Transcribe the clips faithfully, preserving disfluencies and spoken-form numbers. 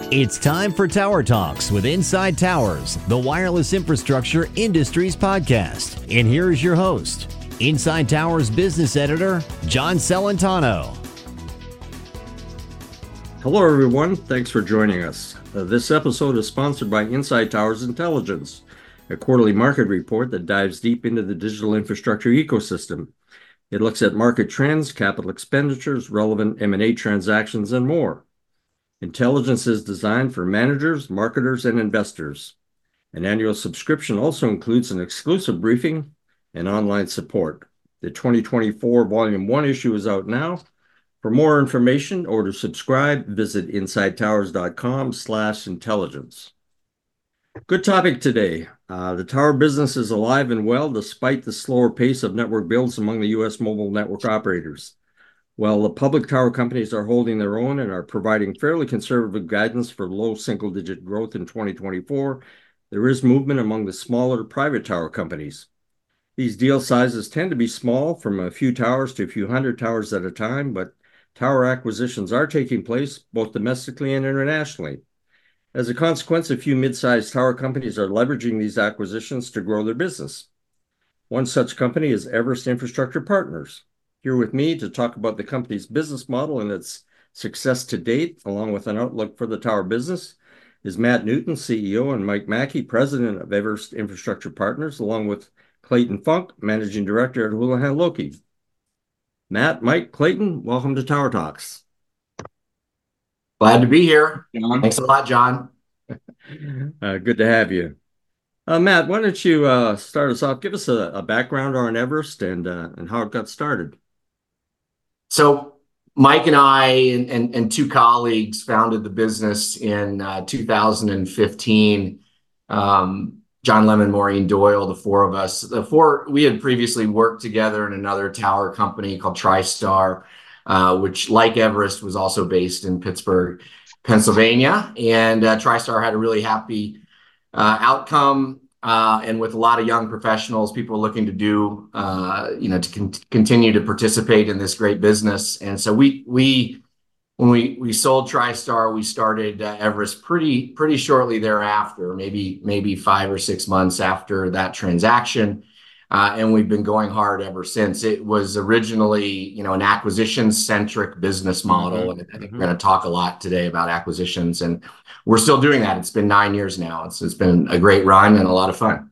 It's time for Tower Talks with Inside Towers, the wireless infrastructure industry's podcast. And here is your host, Inside Towers business editor, John Celentano. Hello, everyone. Thanks for joining us. Uh, this episode is sponsored by Inside Towers Intelligence, a quarterly market report that dives deep into the digital infrastructure ecosystem. It looks at market trends, capital expenditures, relevant M and A transactions, and more. Intelligence is designed for managers, marketers, and investors. An annual subscription also includes an exclusive briefing and online support. The twenty twenty-four Volume one issue is out now. For more information or to subscribe, visit insidetowers.com slash intelligence. Good topic today. Uh, the tower business is alive and well despite the slower pace of network builds among the U S mobile network operators. While the public tower companies are holding their own and are providing fairly conservative guidance for low single-digit growth in twenty twenty-four, there is movement among the smaller private tower companies. These deal sizes tend to be small, from a few towers to a few hundred towers at a time, but tower acquisitions are taking place both domestically and internationally. As a consequence, a few mid-sized tower companies are leveraging these acquisitions to grow their business. One such company is Everest Infrastructure Partners. Here with me to talk about the company's business model and its success to date, along with an outlook for the tower business, is Matt Newton, C E O, and Mike Mackey, President of Everest Infrastructure Partners, along with Clayton Funk, Managing Director at Houlihan Lokey. Matt, Mike, Clayton, welcome to Tower Talks. Glad to be here. John. Thanks a lot, John. uh, good to have you. Uh, Matt, why don't you uh, start us off? Give us a, a background on Everest and uh, and how it got started. So Mike and I and, and, and two colleagues founded the business in uh, two thousand fifteen. Um, John Lemon, Maureen Doyle, the four of us. The four, we had previously worked together in another tower company called TriStar, uh, which, like Everest, was also based in Pittsburgh, Pennsylvania. And uh, TriStar had a really happy uh, outcome. Uh, and with a lot of young professionals, people looking to do, uh, you know, to con- continue to participate in this great business. And so we, we, when we we sold TriStar, we started uh, Everest pretty pretty shortly thereafter, maybe maybe five or six months after that transaction, uh, and we've been going hard ever since. It was originally, you know, an acquisition-centric business model, mm-hmm. and I think mm-hmm. we're going to talk a lot today about acquisitions, and we're still doing that. It's been nine years now. It's it's been a great run and a lot of fun.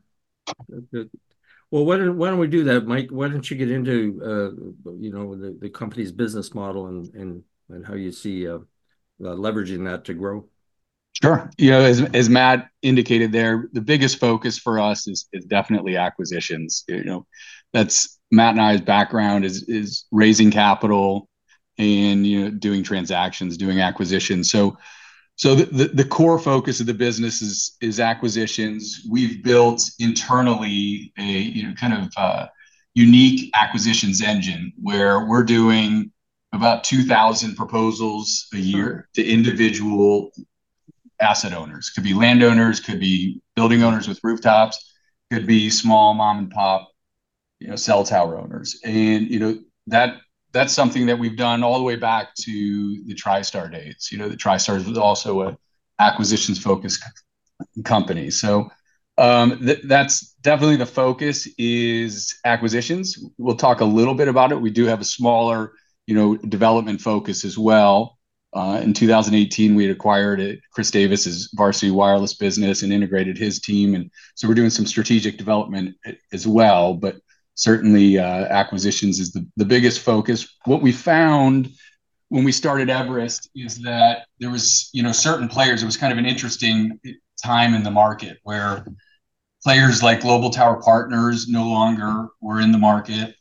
Well, why don't, why don't we do that, Mike? Why don't you get into uh, you know the, the company's business model and and and how you see uh, uh, leveraging that to grow? Sure. You know, as as Matt indicated there, the biggest focus for us is is definitely acquisitions. You know, that's Matt and I's background is is raising capital and, you know, doing transactions, doing acquisitions. So so the, the, the core focus of the business is is acquisitions. We've built internally a, you know, kind of uh, unique acquisitions engine where we're doing about two thousand proposals a year to individual asset owners. Could be landowners, could be building owners with rooftops, could be small mom and pop, you know, cell tower owners. And, you know, that that's something that we've done all the way back to the TriStar days. You know, the TriStar was also a acquisitions focused company. So um, th- that's definitely the focus is acquisitions. We'll talk a little bit about it. We do have a smaller, you know, development focus as well. Uh, in two thousand eighteen, we had acquired a, Chris Davis's Varsity Wireless business and integrated his team. And so we're doing some strategic development as well, but certainly uh, acquisitions is the, the biggest focus. What we found when we started Everest is that there was, you know, certain players, it was kind of an interesting time in the market where players like Global Tower Partners no longer were in the market.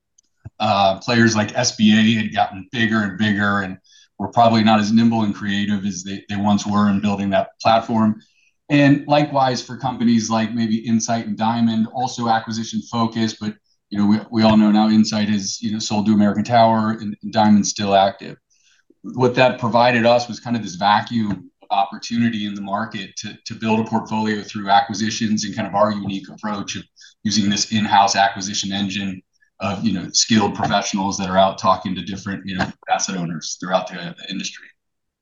Uh, players like S B A had gotten bigger and bigger and were probably not as nimble and creative as they, they once were in building that platform. And likewise for companies like maybe Insight and Diamond, also acquisition focused, but you know, we, we all know now Insight is, you know, sold to American Tower and, and Diamond's still active. What that provided us was kind of this vacuum of opportunity in the market to, to build a portfolio through acquisitions and kind of our unique approach of using this in-house acquisition engine of, you know, skilled professionals that are out talking to different, you know, asset owners throughout the, the industry.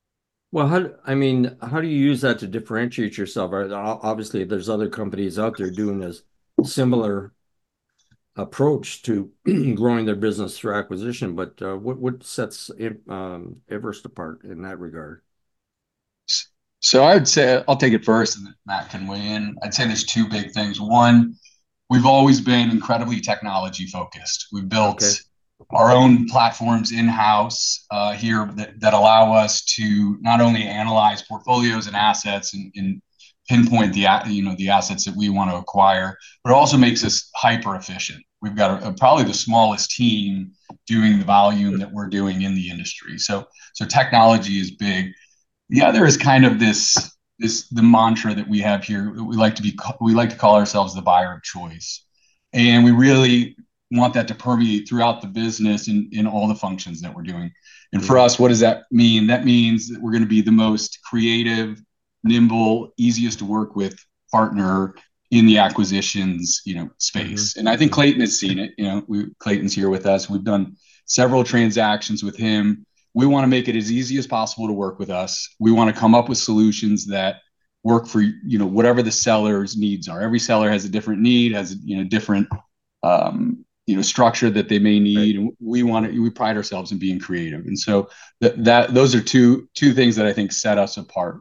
Well, how, I mean, how do you use that to differentiate yourself? Obviously, there's other companies out there doing a similar approach to growing their business through acquisition, but uh, what what sets um, Everest apart in that regard? So I would say I'll take it first, and then Matt can weigh in. I'd say there's two big things. One, we've always been incredibly technology focused. We've built okay. our own platforms in-house uh, here that, that allow us to not only analyze portfolios and assets and, and pinpoint the you know the assets that we want to acquire, but it also makes us hyper efficient. We've got a, a, probably the smallest team doing the volume that we're doing in the industry. So so technology is big. The other is kind of this this the mantra that we have here. We like to be we like to call ourselves the buyer of choice, and we really want that to permeate throughout the business in in all the functions that we're doing. And for us, what does that mean? That means that we're going to be the most creative, nimble, easiest to work with partner in the acquisitions, you know, space. Mm-hmm. And I think Clayton has seen it. You know, we, Clayton's here with us. We've done several transactions with him. We want to make it as easy as possible to work with us. We want to come up with solutions that work for, you know, whatever the seller's needs are. Every seller has a different need, has, you know, different, um, you know, structure that they may need. Right. And we want to, we pride ourselves in being creative. And so that, that those are two, two things that I think set us apart.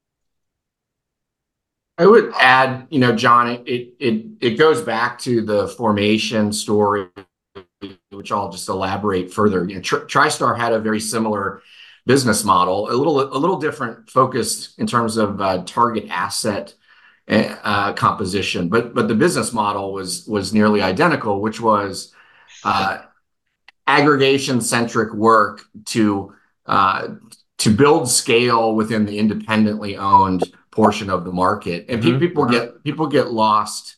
I would add, you know, John, it, it, it goes back to the formation story, which I'll just elaborate further. You know, Tri- TriStar had a very similar business model, a little a little different, focused in terms of uh, target asset uh, composition, but but the business model was was nearly identical, which was uh, aggregation centric work to uh, to build scale within the independently owned portion of the market, and mm-hmm. people get people get lost.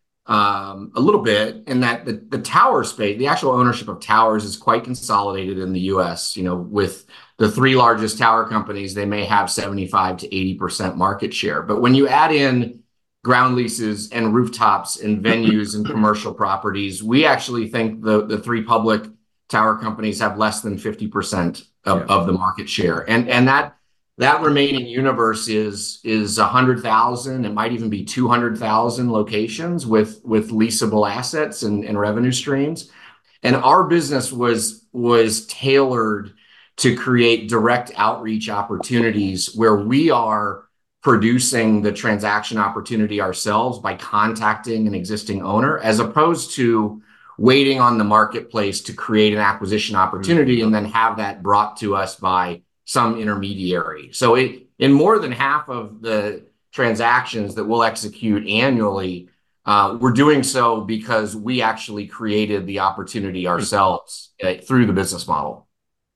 Um, a little bit in that the, the tower space, the actual ownership of towers is quite consolidated in the U S. You know, with the three largest tower companies, they may have seventy-five to eighty percent market share. But when you add in ground leases and rooftops and venues and commercial properties, we actually think the, the three public tower companies have less than fifty percent of, yeah. of the market share. And, and that That remaining universe is is one hundred thousand. It might even be two hundred thousand locations with with leasable assets and, and revenue streams. And our business was was tailored to create direct outreach opportunities where we are producing the transaction opportunity ourselves by contacting an existing owner, as opposed to waiting on the marketplace to create an acquisition opportunity mm-hmm. and then have that brought to us by some intermediary. So it, in more than half of the transactions that we'll execute annually, uh, we're doing so because we actually created the opportunity ourselves uh, through the business model.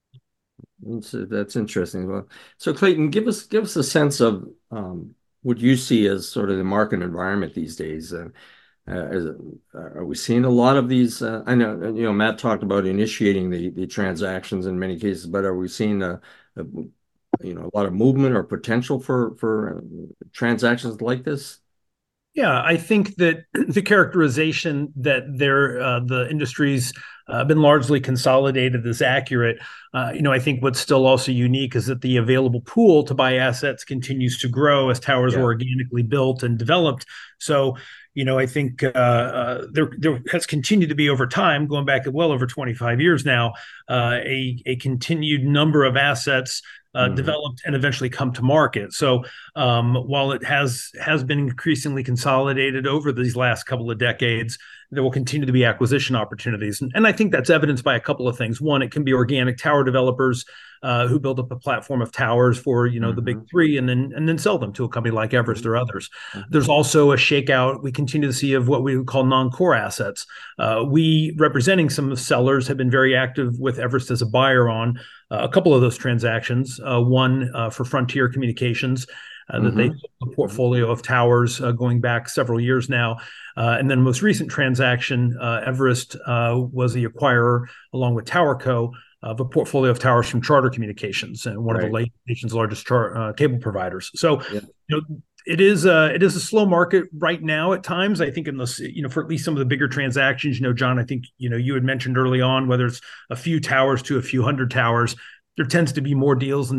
That's, that's interesting. Well, so Clayton, give us give us a sense of um, what you see as sort of the market environment these days. Uh, uh, is, are we seeing a lot of these? Uh, I know you know Matt talked about initiating the the transactions in many cases, but are we seeing a Uh, you know, a lot of movement or potential for for uh, transactions like this? Yeah, I think that the characterization that there uh, the industry's uh, been largely consolidated is accurate. Uh, you know, I think what's still also unique is that the available pool to buy assets continues to grow as towers yeah. are organically built and developed. So, you know, I think uh, uh, there there has continued to be over time, going back well over twenty-five years now, uh, a a continued number of assets uh, mm-hmm. developed and eventually come to market. So um, while it has has been increasingly consolidated over these last couple of decades, there will continue to be acquisition opportunities. And, and I think that's evidenced by a couple of things. One, it can be organic tower developers uh, who build up a platform of towers for, you know, mm-hmm. the big three and then and then sell them to a company like Everest or others. Mm-hmm. There's also a shakeout we continue to see of what we would call non-core assets. Uh, we, representing some sellers, have been very active with Everest as a buyer on uh, a couple of those transactions. Uh, one uh, for Frontier Communications, Uh, that mm-hmm. they have a portfolio of towers uh, going back several years now. Uh, and then most recent transaction, uh, Everest uh, was the acquirer, along with TowerCo, of a portfolio of towers from Charter Communications, and one right. of the nation's largest char- uh, cable providers. So, yeah. you know, it is a, it is a slow market right now at times. I think in this, you know, for at least some of the bigger transactions, you know, John, I think, you know, you had mentioned early on, whether it's a few towers to a few hundred towers, there tends to be more deals in that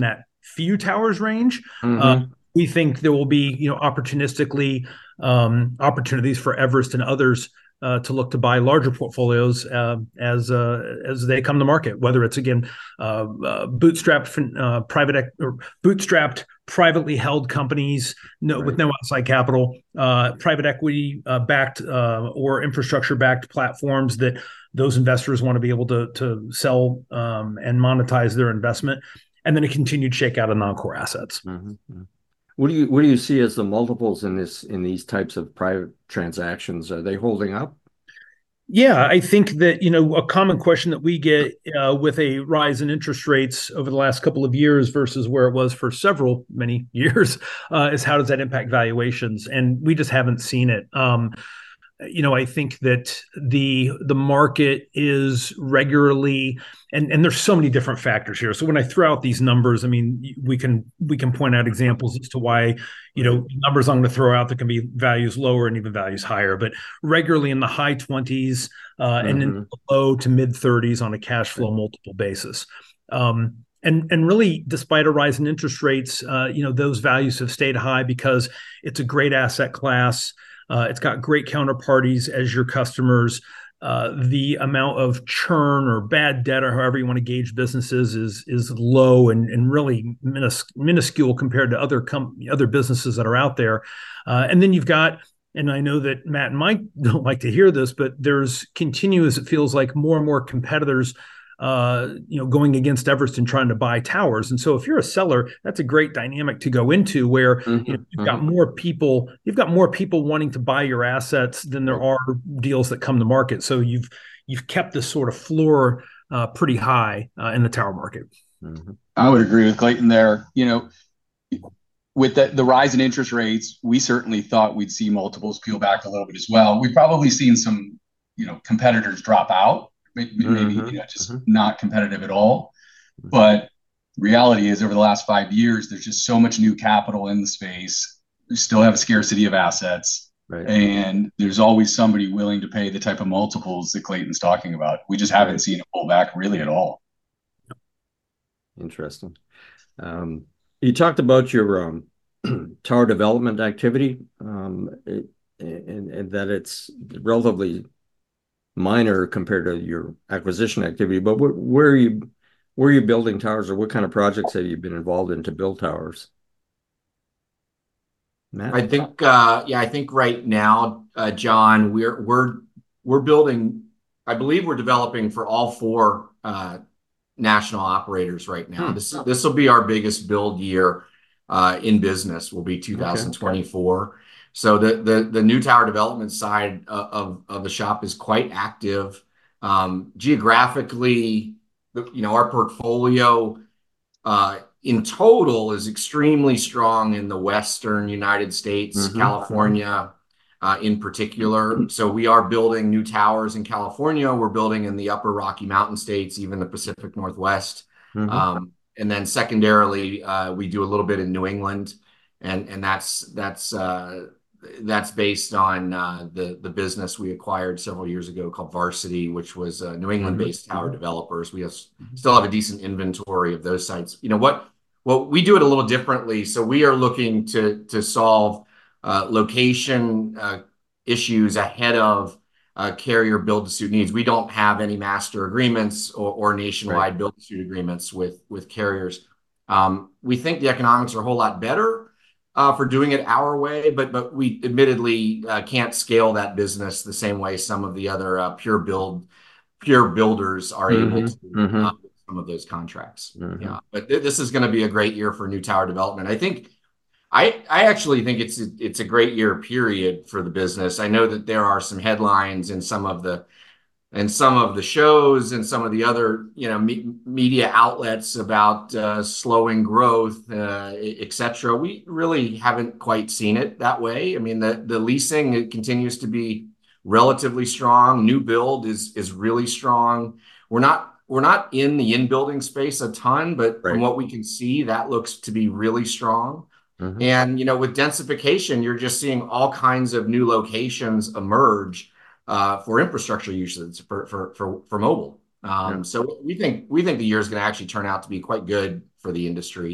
few towers range. Mm-hmm. Uh, we think there will be, you know, opportunistically um, opportunities for Everest and others uh, to look to buy larger portfolios uh, as uh, as they come to market. Whether it's again uh, uh, bootstrapped uh, private or bootstrapped privately held companies no, right. with no outside capital, uh, private equity uh, backed uh, or infrastructure backed platforms that those investors want to be able to to sell um, and monetize their investment, and then a continued shakeout of non-core assets. Mm-hmm. What do you what do you see as the multiples in this in these types of private transactions? Are they holding up? Yeah, I think that, you know, a common question that we get uh, with a rise in interest rates over the last couple of years versus where it was for several many years uh, is how does that impact valuations? And we just haven't seen it. Um, you know, I think that the the market is regularly, and and there's so many different factors here. So when I throw out these numbers, I mean, we can we can point out examples as to why, you know, numbers I'm going to throw out that can be values lower and even values higher, but regularly in the high twenties uh, mm-hmm. and in the low to mid thirties on a cash flow multiple basis. Um, And and really, despite a rise in interest rates, uh, you know, those values have stayed high because it's a great asset class. Uh, it's got great counterparties as your customers. Uh, the amount of churn or bad debt, or however you want to gauge businesses, is is low and and really minis- minuscule compared to other com- other businesses that are out there. Uh, and then you've got, and I know that Matt and Mike don't like to hear this, but there's continuous. It feels like more and more competitors Uh, you know, going against Everest and trying to buy towers. And so if you're a seller, that's a great dynamic to go into where mm-hmm, you know, you've mm-hmm. got more people, you've got more people wanting to buy your assets than there are deals that come to market. So you've you've kept this sort of floor uh, pretty high uh, in the tower market. Mm-hmm. I would agree with Clayton there. You know, with the, the rise in interest rates, we certainly thought we'd see multiples peel back a little bit as well. We've probably seen some, you know, competitors drop out. Maybe, maybe mm-hmm. you know, just mm-hmm. not competitive at all. But reality is, over the last five years, there's just so much new capital in the space. We still have a scarcity of assets, right. and there's always somebody willing to pay the type of multiples that Clayton's talking about. We just haven't right. seen it pull back really at all. Interesting. Um, you talked about your um, tower development activity, um, it, and, and that it's relatively minor compared to your acquisition activity, but where, where are you where are you building towers, or what kind of projects have you been involved in to build towers? Matt? I think uh yeah I think right now uh John, we're we're we're building, I believe we're developing for all four uh national operators right now. Hmm. This this will be our biggest build year uh in business, will be two thousand twenty-four. Okay. So the, the the new tower development side of, of the shop is quite active. Um, geographically, you know, our portfolio uh, in total is extremely strong in the Western United States, mm-hmm. California uh, in particular. So we are building new towers in California. We're building in the upper Rocky Mountain states, even the Pacific Northwest. Mm-hmm. Um, and then secondarily, uh, we do a little bit in New England. And, and that's, that's, uh, That's based on uh, the the business we acquired several years ago called Varsity, which was uh, New England-based mm-hmm. tower developers. We have, still have a decent inventory of those sites. You know what? Well, we do it a little differently. So we are looking to to solve uh, location uh, issues ahead of uh, carrier build-to-suit needs. We don't have any master agreements or, or nationwide right. build-to-suit agreements with with carriers. Um, we think the economics are a whole lot better Uh, for doing it our way, but but we admittedly uh, can't scale that business the same way some of the other uh, pure build pure builders are mm-hmm. able to mm-hmm. uh, with some of those contracts. Mm-hmm. Yeah, but th- this is going to be a great year for new tower development. I think I I actually think it's it's a great year period for the business. I know that there are some headlines in some of the and some of the shows and some of the other, you know, me- media outlets about uh, slowing growth, uh, et cetera. We really haven't quite seen it that way. I mean, the the leasing, it continues to be relatively strong. New build is is really strong. We're not we're not in the in-building space a ton, but right. from what we can see, that looks to be really strong. Mm-hmm. And, you know, with densification, you're just seeing all kinds of new locations emerge Uh, for infrastructure uses for for for, for mobile. Um, yeah. So we think we think the year is going to actually turn out to be quite good for the industry.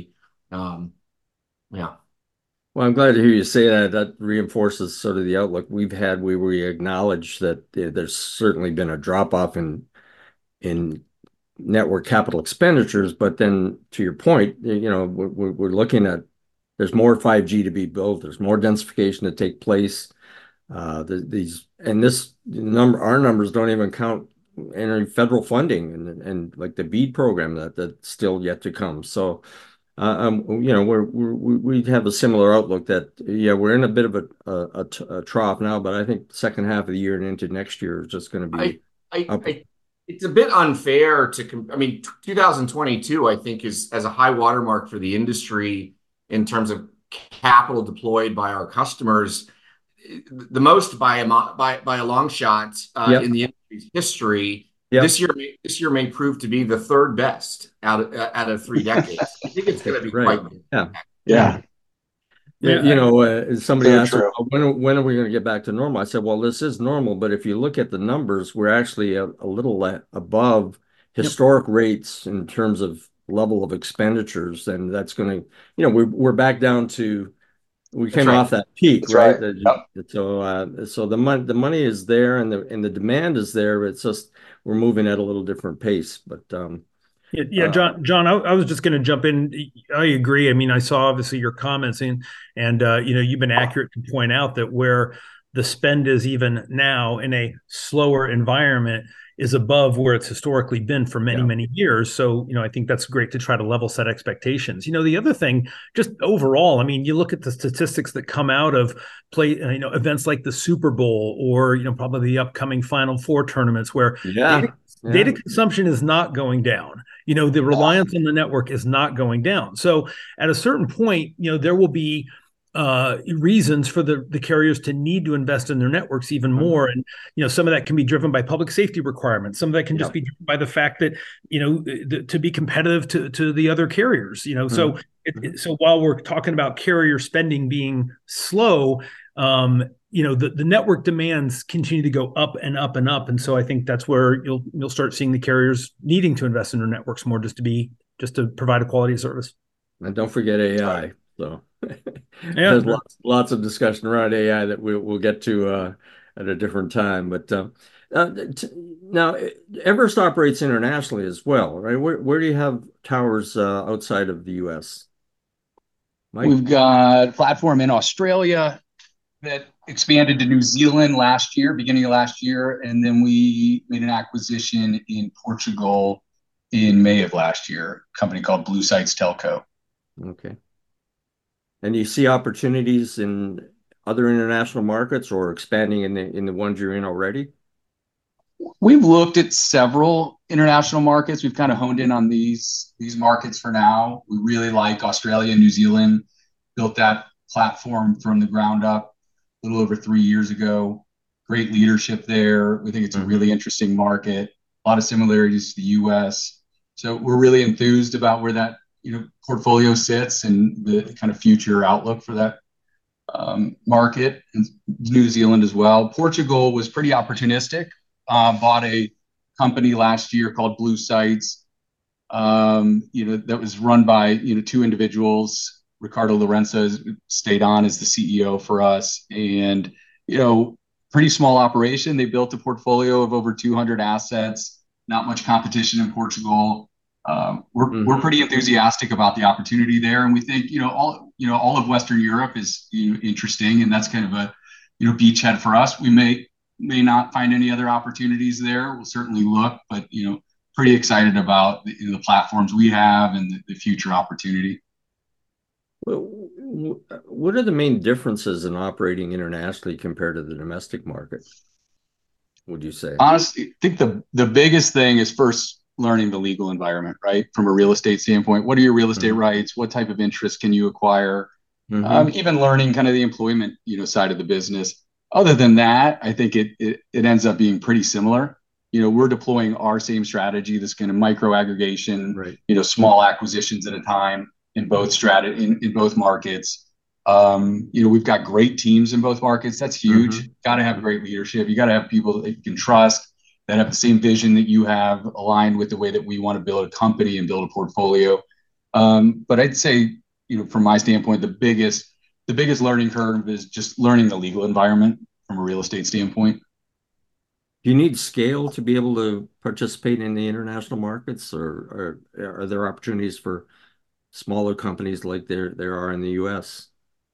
Um, yeah. Well, I'm glad to hear you say that. That reinforces sort of the outlook we've had where we acknowledge that uh, there's certainly been a drop off in in network capital expenditures. But then to your point, you know, we're, we're looking at there's more five G to be built. There's more densification to take place. Uh, the, these and this number, our numbers don't even count any federal funding and and like the BEAD program that that's still yet to come. So, uh, um, you know, we're, we're we have a similar outlook that yeah, we're in a bit of a a, a trough now, but I think the second half of the year and into next year is just going to be. I, I, I, it's a bit unfair to. I mean, two thousand twenty-two, I think, is as a high watermark for the industry in terms of capital deployed by our customers. The most by a by by a long shot uh, yep. in the industry's history. Yep. This year, this year may prove to be the third best out of out of three decades. I think it's going to be right. quite. Yeah. Yeah. Yeah. You know, uh, somebody asked, well, when when are we going to get back to normal? I said, well, this is normal, but if you look at the numbers, we're actually a, a little above historic yep. rates in terms of level of expenditures, and that's going to, you know, we're we're back down to. We came right. off that peak, That's right? right. Yep. So, uh, so the money, the money is there, and the and the demand is there. It's just we're moving at a little different pace. But um, yeah, yeah, John, John, I, I was just going to jump in. I agree. I mean, I saw obviously your comments, and and uh, you know, you've been accurate to point out that where the spend is even now in a slower environment is above where it's historically been for many, yeah. many years. So, you know, I think that's great to try to level set expectations. You know, the other thing, just overall, I mean, you look at the statistics that come out of play, you know, events like the Super Bowl or, you know, probably the upcoming Final Four tournaments where yeah. data, yeah. data consumption is not going down. You know, the reliance on the network is not going down. So at a certain point, you know, there will be Uh, reasons for the, the carriers to need to invest in their networks even more. And, you know, some of that can be driven by public safety requirements. Some of that can yep. just be driven by the fact that, you know, the, to be competitive to, to the other carriers, you know, mm-hmm. so, it, it, so while we're talking about carrier spending being slow, um, you know, the, the network demands continue to go up and up and up. And so I think that's where you'll, you'll start seeing the carriers needing to invest in their networks more just to be, just to provide a quality service. And don't forget A I. So yeah, there's lots, lots of discussion around A I that we'll, we'll get to uh, at a different time. But uh, uh, t- now Everest operates internationally as well, right? Where, where do you have towers uh, outside of the U S? Mike? We've got a platform in Australia that expanded to New Zealand last year, beginning of last year. And then we made an acquisition in Portugal in May of last year, a company called Blue Sites Telco. Okay. And do you see opportunities in other international markets or expanding in the in the ones you're in already? We've looked at several international markets. We've kind of honed in on these these markets for now. We really like Australia and New Zealand. Built that platform from the ground up a little over three years ago. Great leadership there. We think it's a really interesting market. A lot of similarities to the U S. So we're really enthused about where that you know, portfolio sits and the kind of future outlook for that um, market. And New Zealand as well. Portugal was pretty opportunistic. Uh, bought a company last year called Blue Sites. Um, you know, that was run by you know two individuals. Ricardo Lourenço stayed on as the C E O for us, and you know, pretty small operation. They built a portfolio of over two hundred assets. Not much competition in Portugal. Um, we're mm-hmm. we're pretty enthusiastic about the opportunity there, and we think you know all you know all of Western Europe is you know, interesting, and that's kind of a you know beachhead for us. We may may not find any other opportunities there. We'll certainly look, but you know pretty excited about the, the platforms we have and the, the future opportunity. Well, what are the main differences in operating internationally compared to the domestic market? Would you say? Honestly, I think the the biggest thing is first learning the legal environment, right? From a real estate standpoint, what are your real estate mm-hmm. rights? What type of interest can you acquire? Mm-hmm. Um, even learning kind of the employment, you know, side of the business. Other than that, I think it, it, it ends up being pretty similar. You know, we're deploying our same strategy, this kind of micro aggregation, right. you know, small acquisitions at a time in both strat in, in both markets. Um, you know, we've got great teams in both markets. That's huge. Mm-hmm. Got to have great leadership. You got to have people that you can trust, that have the same vision that you have, aligned with the way that we want to build a company and build a portfolio. Um, but I'd say you know, from my standpoint, the biggest the biggest learning curve is just learning the legal environment from a real estate standpoint. Do you need scale to be able to participate in the international markets, or, or are there opportunities for smaller companies like there there are in the U S?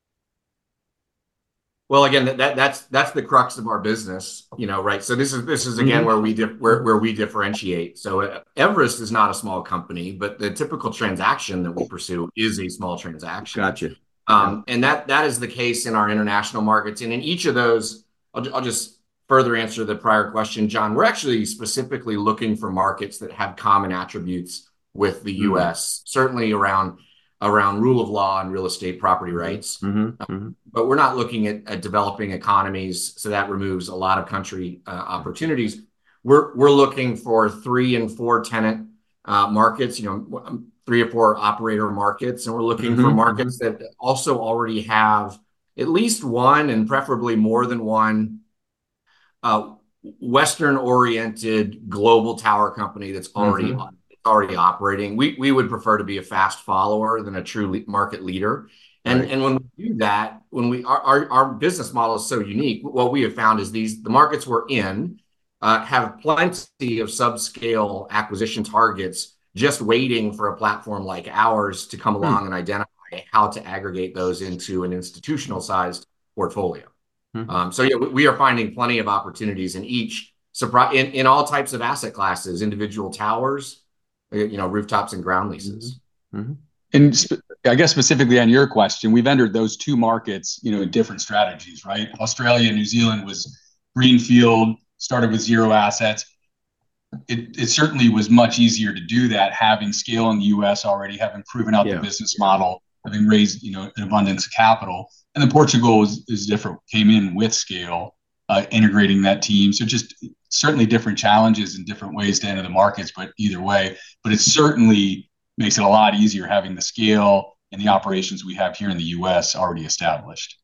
Well, again, that, that that's that's the crux of our business, you know, right? So this is this is again Mm-hmm. where we dif- where where we differentiate. So uh, Everest is not a small company, but the typical transaction that we pursue is a small transaction. Gotcha. Um, and that that is the case in our international markets. And in each of those, I'll, I'll just further answer the prior question, John. We're actually specifically looking for markets that have common attributes with the U S, mm-hmm. certainly around around rule of law and real estate property rights. Mm-hmm. Mm-hmm. But we're not looking at, at developing economies, so that removes a lot of country uh, opportunities. We're we're looking for three and four tenant uh, markets, you know, three or four operator markets, and we're looking mm-hmm. for markets mm-hmm. that also already have at least one, and preferably more than one, uh, Western-oriented global tower company that's already mm-hmm. already operating. We we would prefer to be a fast follower than a true le- market leader. And right. and when we do that, when we our, our our business model is so unique, what we have found is these the markets we're in uh, have plenty of subscale acquisition targets just waiting for a platform like ours to come along hmm. and identify how to aggregate those into an institutional sized portfolio. Hmm. Um, so yeah, we, we are finding plenty of opportunities in each in, in all types of asset classes, individual towers, you know, rooftops and ground leases. Mm-hmm. And sp- I guess specifically on your question, we've entered those two markets, you know, in different strategies, right? Australia and New Zealand was greenfield, started with zero assets. It, it certainly was much easier to do that, having scale in the U S already, having proven out yeah. the business model, having raised, you know, an abundance of capital. And then Portugal is, is different, came in with scale, uh, integrating that team. So just certainly different challenges and different ways to enter the markets, but either way, but it certainly makes it a lot easier having the scale and the operations we have here in the U S already established.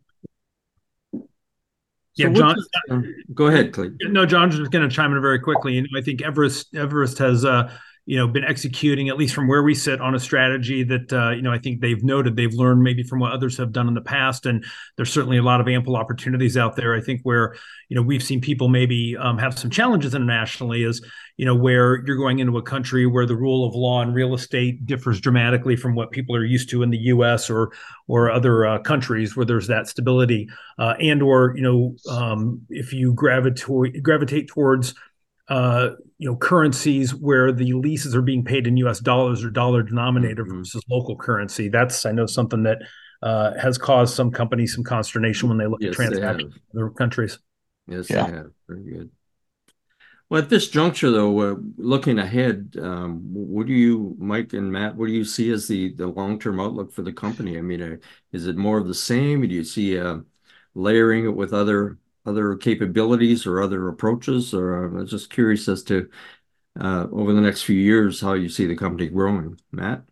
Yeah, so John. Uh, go ahead, Clay. No, John's just going to chime in very quickly. You know, I think Everest Everest has uh, you know been executing, at least from where we sit, on a strategy that uh, you know I think they've noted they've learned maybe from what others have done in the past, and there's certainly a lot of ample opportunities out there. I think where you know we've seen people maybe um, have some challenges internationally is you know where you're going into a country where the rule of law and real estate differs dramatically from what people are used to in the U S or or other uh, countries where there's that stability, uh, and or you know um, if you gravitate gravitate towards uh, you know currencies where the leases are being paid in U S dollars or dollar denominator mm-hmm. versus local currency. That's I know something that uh, has caused some companies some consternation when they look yes, at transactions in other countries. Yes, yeah. they have. Very good. Well, at this juncture, though, uh, looking ahead, um, what do you, Mike and Matt, what do you see as the, the long-term outlook for the company? I mean, uh, is it more of the same? Do you see uh, layering it with other other capabilities or other approaches? Or I'm just curious as to uh, over the next few years how you see the company growing, Matt.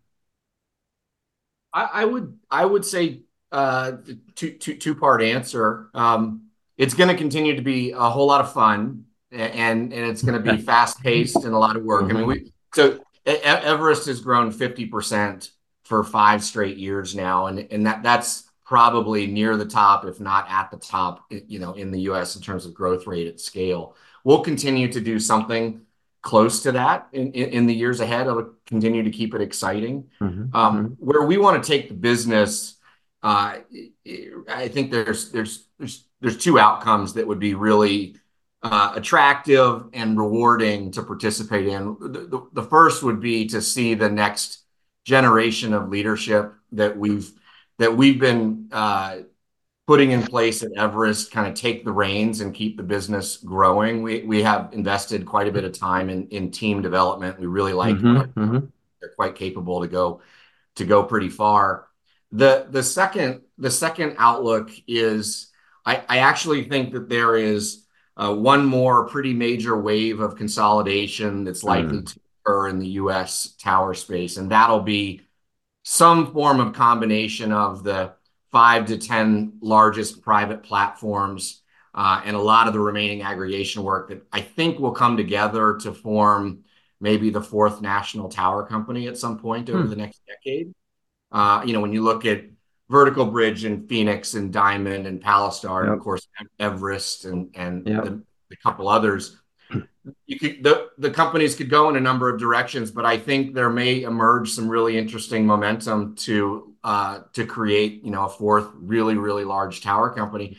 I, I would I would say uh, two two two part answer. Um, it's going to continue to be a whole lot of fun. And and it's going to be fast paced and a lot of work. Mm-hmm. I mean, we so Everest has grown fifty percent for five straight years now, and and that that's probably near the top, if not at the top, you know, in the U S in terms of growth rate at scale. We'll continue to do something close to that in in, in the years ahead. I'll continue to keep it exciting. Mm-hmm. Um, mm-hmm. Where we want to take the business, uh, I think there's there's there's there's two outcomes that would be really Uh, attractive and rewarding to participate in. The, the, the first would be to see the next generation of leadership that we've that we've been uh, putting in place at Everest kind of take the reins and keep the business growing. We we have invested quite a bit of time in in team development. We really like mm-hmm, them. Mm-hmm. They're quite capable to go to go pretty far. The the second the second outlook is I, I actually think that there is Uh, one more pretty major wave of consolidation that's likely mm. to occur in the U S tower space, and that'll be some form of combination of the five to ten largest private platforms uh, and a lot of the remaining aggregation work that I think will come together to form maybe the fourth national tower company at some point over mm. the next decade. Uh, you know, when you look at Vertical Bridge and Phoenix and Diamond and Pallistar, and Yep. of course Everest and and Yep. the, the couple others, you could the the companies could go in a number of directions, but I think there may emerge some really interesting momentum to uh, to create, you know, a fourth really really large tower company.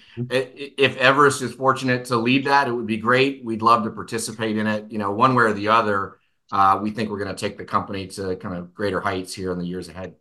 If Everest is fortunate to lead that, it would be great. We'd love to participate in it. You know, one way or the other, uh, we think we're going to take the company to kind of greater heights here in the years ahead.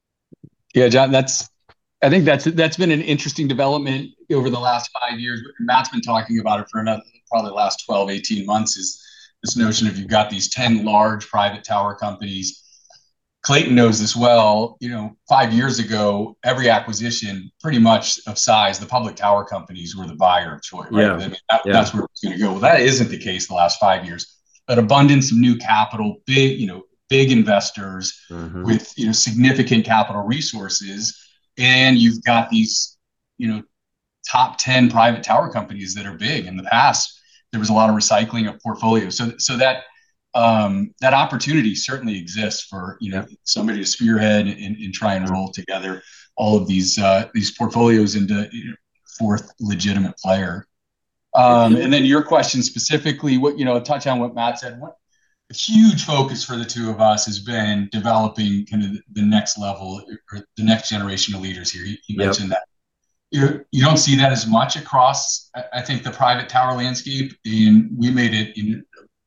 Yeah, John, that's I think that's that's been an interesting development over the last five years. Matt's been talking about it for another probably the last twelve, eighteen months, is this notion of you've got these ten large private tower companies. Clayton knows this well. You know, five years ago, every acquisition pretty much of size, the public tower companies were the buyer of choice, right? Yeah. I mean, that, Yeah. That's where it's going to go. Well, that isn't the case the last five years. An abundance of new capital, big, you know, big investors Mhm. with, you know, significant capital resources. And you've got these, you know, top ten private tower companies that are big. In the past, there was a lot of recycling of portfolios. So, so that um, that opportunity certainly exists for, you know, Yeah. somebody to spearhead and, and try and roll together all of these uh, these portfolios into, you know, fourth legitimate player. Um, and then your question specifically, what, you know, touch on what Matt said. What, a huge focus for the two of us has been developing kind of the next level or the next generation of leaders here. You, you Yep. mentioned that. You, you don't see that as much across, I, I think, the private tower landscape. And we made it in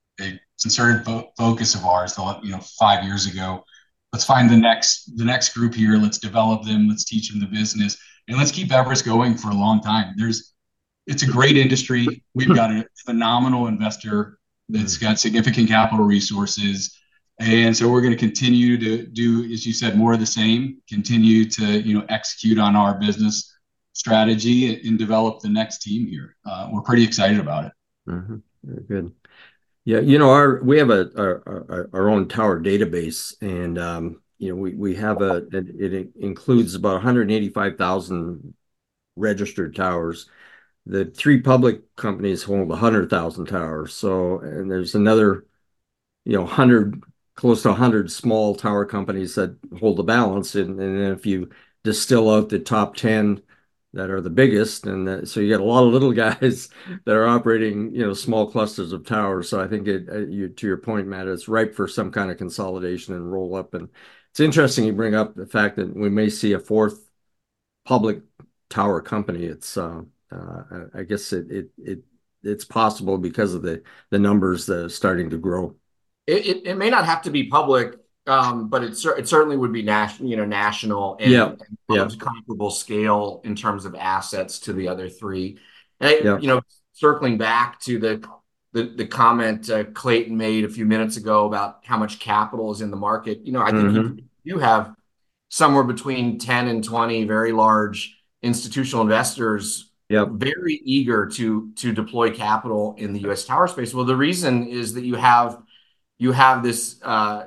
a concerted fo- focus of ours, you know, five years ago. Let's find the next the next group here. Let's develop them. Let's teach them the business, and let's keep Everest going for a long time. There's, it's a great industry. We've got a phenomenal investor that's got significant capital resources. And so we're going to continue to do, as you said, more of the same, continue to, you know, execute on our business strategy and develop the next team here. Uh, we're pretty excited about it. Mm-hmm. Very good. Yeah, you know, our we have a our, our, our own tower database, and um, you know, we we have a it, it includes about one hundred eighty-five thousand registered towers. The three public companies hold one hundred thousand towers. So, and there's another, you know, one hundred, close to one hundred small tower companies that hold the balance. And, and then if you distill out the top ten that are the biggest, and that, so you get a lot of little guys that are operating, you know, small clusters of towers. So I think it, uh, you, to your point, Matt, it's ripe for some kind of consolidation and roll up. And it's interesting you bring up the fact that we may see a fourth public tower company. It's, uh, uh, I guess it, it, it, it's possible because of the, the numbers that are starting to grow. It, it, it may not have to be public, um, but it, it certainly would be national, you know, national and, Yeah. and Yeah. of comparable scale in terms of assets to the other three. And, Yeah. you know, circling back to the the, the comment uh, Clayton made a few minutes ago about how much capital is in the market. You know, I think Mhm. you, you have somewhere between ten and twenty very large institutional investors. Yep. Very eager to to deploy capital in the U S tower space. Well, the reason is that you have you have this uh,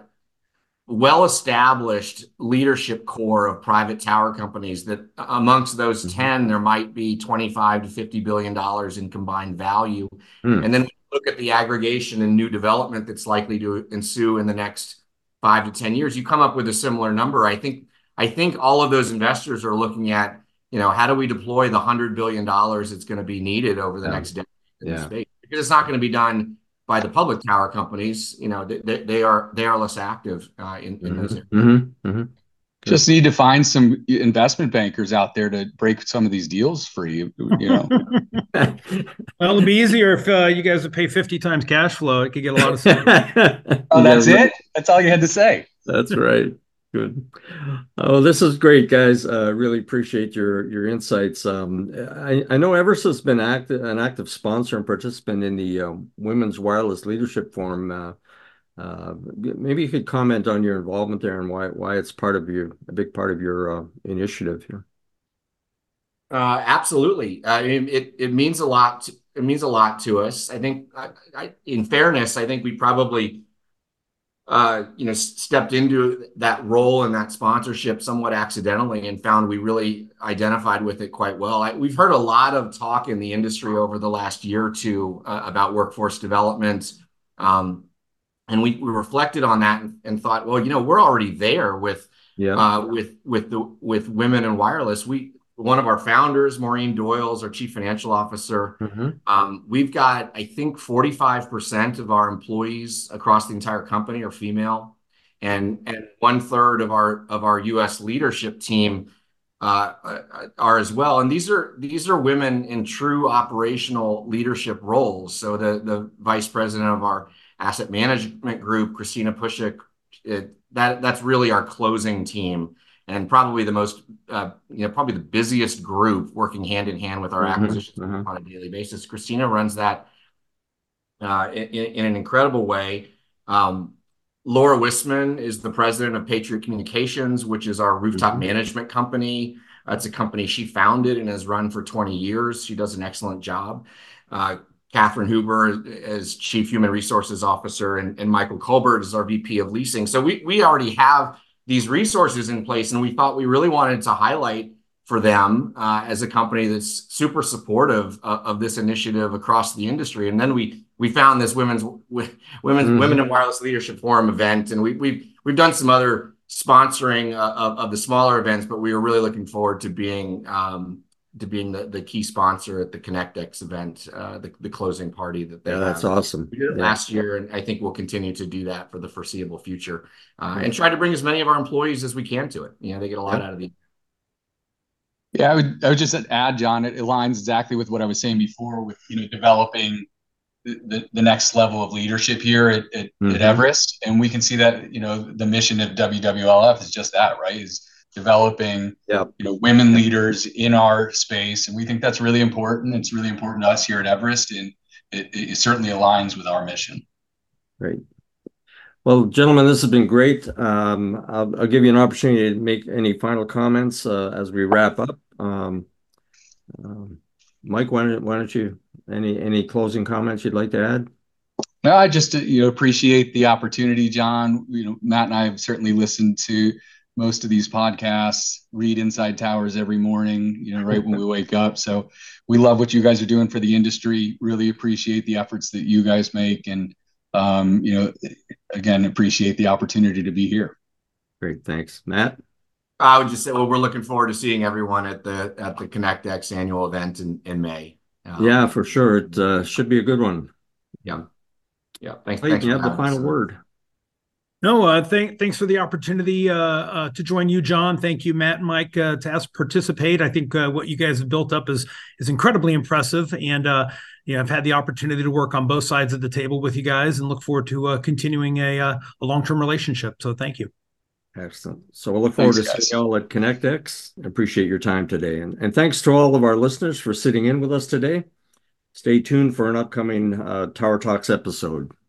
well-established leadership core of private tower companies that amongst those Mhm. ten, there might be twenty-five to fifty billion dollars in combined value. Mm. And then look at the aggregation and new development that's likely to ensue in the next five to ten years. You come up with a similar number. I think I think all of those investors are looking at, you know, how do we deploy the one hundred billion dollars that's going to be needed over the Yeah. next decade in Yeah. the space? Because it's not going to be done by the public tower companies. You know, they, they are they are less active uh, in, in those areas. Mm-hmm. Mm-hmm. Just need to find some investment bankers out there to break some of these deals for you. You know, Well, it'd be easier if uh, you guys would pay fifty times cash flow. It could get a lot of stuff. oh, that's Yeah, it. That's all you had to say. That's right. Good. Oh, this is great, guys. Uh, really appreciate your your insights. Um, I, I know Everest has been active, an active sponsor and participant in the uh, Women's Wireless Leadership Forum. Uh, uh, maybe you could comment on your involvement there and why why it's part of your a big part of your uh, initiative here. Uh, absolutely. I mean, it it means a lot. To, it means a lot to us. I think, I, I, in fairness, I think we probably, uh, you know, stepped into that role and that sponsorship somewhat accidentally, and found we really identified with it quite well. I, we've heard a lot of talk in the industry over the last year or two uh, about workforce development, um, and we we reflected on that and, and thought, well, you know, we're already there with Yeah. uh, with with the with women in wireless. We one of our founders, Maureen Doyle, is our chief financial officer. Mm-hmm. Um, we've got, I think, forty-five percent of our employees across the entire company are female, and and one third of our of our U S leadership team uh, are as well. And these are these are women in true operational leadership roles. So the the vice president of our asset management group, Christina Pushik, it, that that's really our closing team, and probably the most, uh, you know, probably the busiest group working hand in hand with our Mm-hmm. acquisitions Mm-hmm. on a daily basis. Christina runs that uh, in, in an incredible way. Um, Laura Wisman is the president of Patriot Communications, which is our rooftop Mm-hmm. management company. That's a company she founded and has run for twenty years. She does an excellent job. Uh, Catherine Huber is Chief Human Resources Officer, and, and Michael Colbert is our V P of Leasing. So we, we already have these resources in place, and we thought we really wanted to highlight for them uh, as a company that's super supportive of, of this initiative across the industry. And then we we found this women's women's mm-hmm. Women in Wireless Leadership Forum event, and we, we've we've done some other sponsoring uh, of, of the smaller events, but we were really looking forward to being um, to being the, the key sponsor at the ConnectX event, uh, the, the closing party that they yeah, that's have. awesome. We did it yeah. last year, and I think we'll continue to do that for the foreseeable future, uh, and try to bring as many of our employees as we can to it. You know, they get a lot yep. out of the. Yeah, I would I would just add, John, it aligns exactly with what I was saying before with, you know, developing the, the, the next level of leadership here at, at, mm-hmm. at Everest. And we can see that, you know, the mission of W W L F is just that, right? Is developing, yep. you know, women leaders in our space. And we think that's really important. It's really important to us here at Everest, and it, it certainly aligns with our mission. Great. Well, gentlemen, this has been great. Um, I'll, I'll give you an opportunity to make any final comments uh, as we wrap up. Um, um, Mike, why don't, why don't you, any any closing comments you'd like to add? No, I just, you know, appreciate the opportunity, John. You know, Matt and I have certainly listened to most of these podcasts, read Inside Towers every morning, you know, right when we wake up. So we love what you guys are doing for the industry. Really appreciate the efforts that you guys make. And, um, you know, again, appreciate the opportunity to be here. Great. Thanks. Matt? I would just say, well, we're looking forward to seeing everyone at the at the ConnectX annual event in, in May. Um, yeah, for sure. It uh, should be a good one. Yeah. Yeah. Thanks. Clayton, thanks you have the final us. word. No, uh, th- thanks for the opportunity uh, uh, to join you, John. Thank you, Matt and Mike, uh, to ask participate. I think uh, what you guys have built up is is incredibly impressive, and uh, you know, I've had the opportunity to work on both sides of the table with you guys, and look forward to uh, continuing a uh, a long term relationship. So, thank you. Excellent. So we'll look forward thanks, to guys. seeing you all at ConnectX. I appreciate your time today, and and thanks to all of our listeners for sitting in with us today. Stay tuned for an upcoming uh, Tower Talks episode.